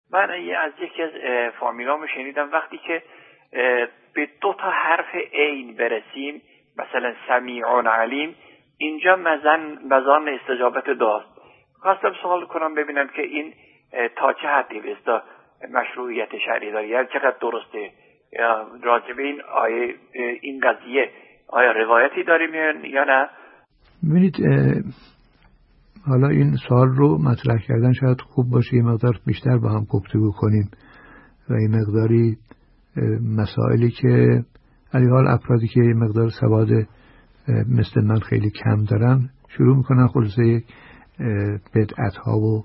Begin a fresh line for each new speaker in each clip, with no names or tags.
من از یکی از فامیلامو شنیدم وقتی که به 2 تا حرف عین برسیم، مثلا سمیع علیم، اینجا مزان استجابت دعاست. خواستم سوال کنم ببینم که این تا چه حدی بسته مشروعیت شرعی داره، یعنی چقدر درسته راجب این آیه، این قضیه آیا روایتی داریم یا نه؟
ببینید حالا این سوال رو مطرح کردن شاید خوب باشه یه مقدار بیشتر با هم گفتگو کنیم و این مقداری مسائلی که علیحال افرادی که یه مقدار سواد مثل من خیلی کم دارن شروع میکنن خلاصه بدعت ها و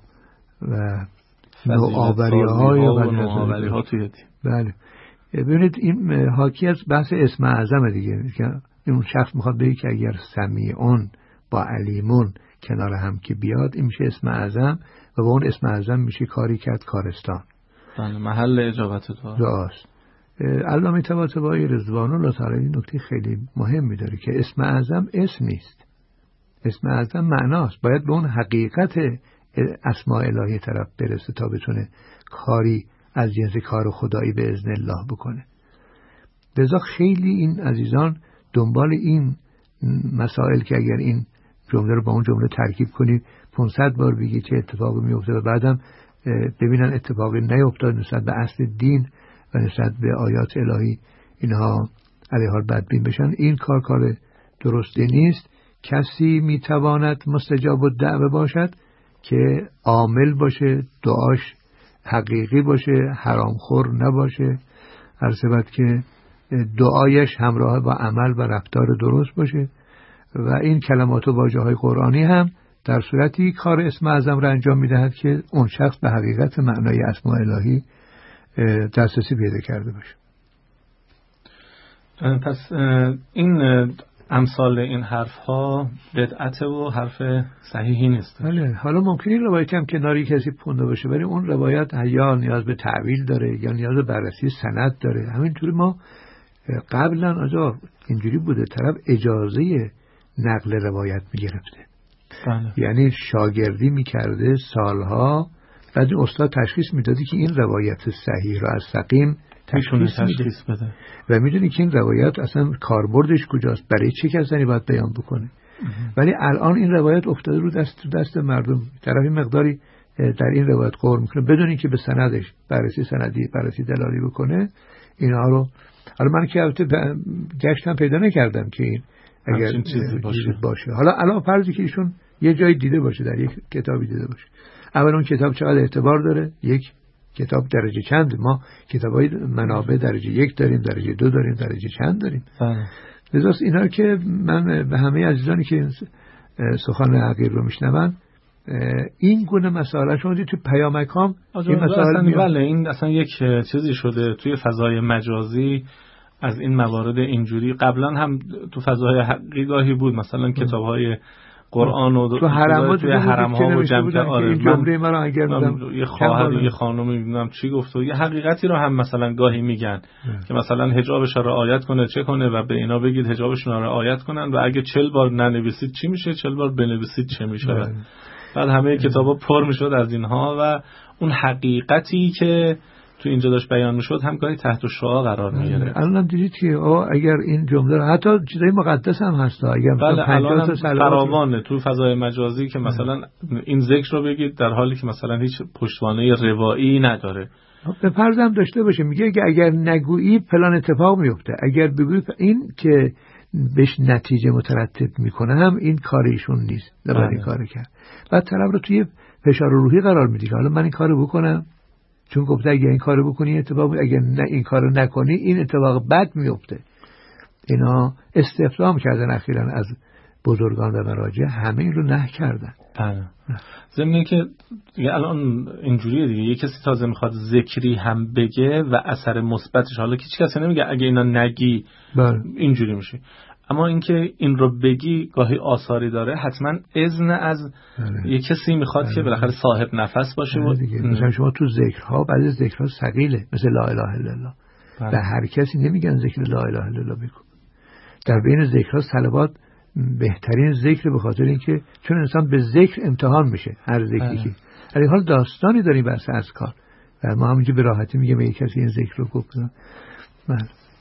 نوآوری ها توی دین. بله ببینید این حاکی از بحث اسم اعظم دیگه که اون شخص میخواد بگه که اگر سمیعون با علیمون کنار هم که بیاد این میشه اسم اعظم و با اون اسم اعظم میشه کاری کرد کارستان.
بله محل اجابت
دعاست. علامه طباطبایی رضوان الله تعالی این نکته خیلی مهمی داره که اسم اعظم اسم نیست، اسم اعظم معناست، باید به اون حقیقت اسماء الهی طرف برسه تا بتونه کاری از جنس کار خدایی به اذن الله بکنه. لذا خیلی این عزیزان دنبال این مسائل که اگر این جمله رو با اون جمله ترکیب کنی 500 بار بگی چه اتفاقی میفته و بعدم ببینن اتفاقی نیفتاد نسبت به اصل دین و نسبت به آیات الهی اینها علیه حال بدبین بشن، این کار درستی نیست. کسی میتواند مستجاب الدعوه باشد که عامل باشه، دعاش حقیقی باشه، حرامخور نباشه، هر سبت که دعایش همراه با عمل و رفتار درست باشه و این کلمات و واژه‌های قرآنی هم در صورتی کار اسم اعظم را انجام میدهد که اون شخص به حقیقت معنای اسماء الهی دسترسی پیدا کرده باشه.
پس این امثال این حرف ها بدعته و حرف صحیحی نیست.
بله، حالا ممکنه این روایت هم کناری کسی پونده باشه ولی اون روایت یا نیاز به تعویل داره یا نیاز به بررسی سند داره. همینطوری ما قبلا اینجوری بوده طرف اجازه نقل روایت میگرفته، یعنی شاگردی میکرده سالها، بعد استاد تشخیص میدادی که این روایت صحیح رو از سقیم تشخیص بده و میدونی که این روایت اصلا کاربردش کجاست، برای چه کسانی باید بیان بکنه. ولی الان این روایت افتاده رو دست مردم، طرف مقداری در این روایت قور میکنه بدون اینکه به سندش بررسی سندی بررسی دلالی بکنه اینها رو. حالا من که گشتم پیدا نکردم که این اگر چیزی باشه. حالا الان فرضی که ایشون یه جای دیده باشه، در یک کتابی دیده باشه، اول اون کتاب چقدر اعتبار داره؟ یک کتاب درجه چند؟ ما کتابای منابع درجه 1 داریم، درجه 2 داریم، درجه چند داریم. لذا اینا که من به همه عزیزانی که سخن حقیر رو میشنون این گونه مسائل شما تو پیامکام این مسائل
بله این اصلا یک چیزی شده توی فضای مجازی از این موارد اینجوری. قبلا هم تو فضای حقیقی گاهی بود، مثلا کتاب‌های قرآن و
تو حرم‌ها
و جمع
این جمله مرا اگر
یه خواهر یه خانمی میدونم چی گفت و یه حقیقتی رو هم مثلا گاهی میگن که مثلا حجابش رو رعایت کنه چه کنه و به اینا بگید حجابشون رو رعایت کنن و اگه 40 بار ننویسید چی میشه، 40 بار بنویسید چه میشه. بعد همه کتابا پر میشد از اینها و اون حقیقتی که تو اینجا داشت بیان میشد هم گاهی تحت شعاع قرار میگیره.
الان دیدید که اگر این جمله حتی چیزای مقدس هم هست، اگر
بله الان فراوانه تو فضای مجازی که مثلا این ذکر رو بگید در حالی که مثلا هیچ پشتوانه روایی نداره.
به فرض هم داشته باشه میگه که اگر نگویی فلان اتفاق میفته، اگر بگویی این که بهش نتیجه مترتب میکنه هم این کاریشون نیست، نباید این کارو کرد. بعد طرف رو توی فشار روحی قرار میدی که حالا من این کارو بکنم چون گفته اگه این کارو بکنی اتفاق، اگه نه این کارو نکنی این اتفاق بد میفته. اینا استفهام کردن اخیراً از بزرگان و مراجع، همه این رو نه کردن.
ضمن که دیگه الان اینجوریه دیگه، یه کسی تازه میخواد ذکری هم بگه و اثر مثبتش، حالا که هیچ کسی نمیگه اگه اینا نگی اینجوری میشه، اما اینکه این رو بگی گاهی آثاری داره، حتما اذن از یه کسی میخواد که بالاخره صاحب نفس باشه.
مثلا شما تو ذکرها بعضی ذکرها ثقیله، مثل لا اله الا الله، و هر کسی نمیگن ذکر لا اله الا الله بگو. در بین ذکرها صلوات بهترین ذکر، به خاطر اینکه چون انسان به ذکر امتحان میشه، هر ذکری که علی حال داستانی داری بحث اذکار و ما همونجا به راحتی میگه به یک کسی این ذکر رو گفتم.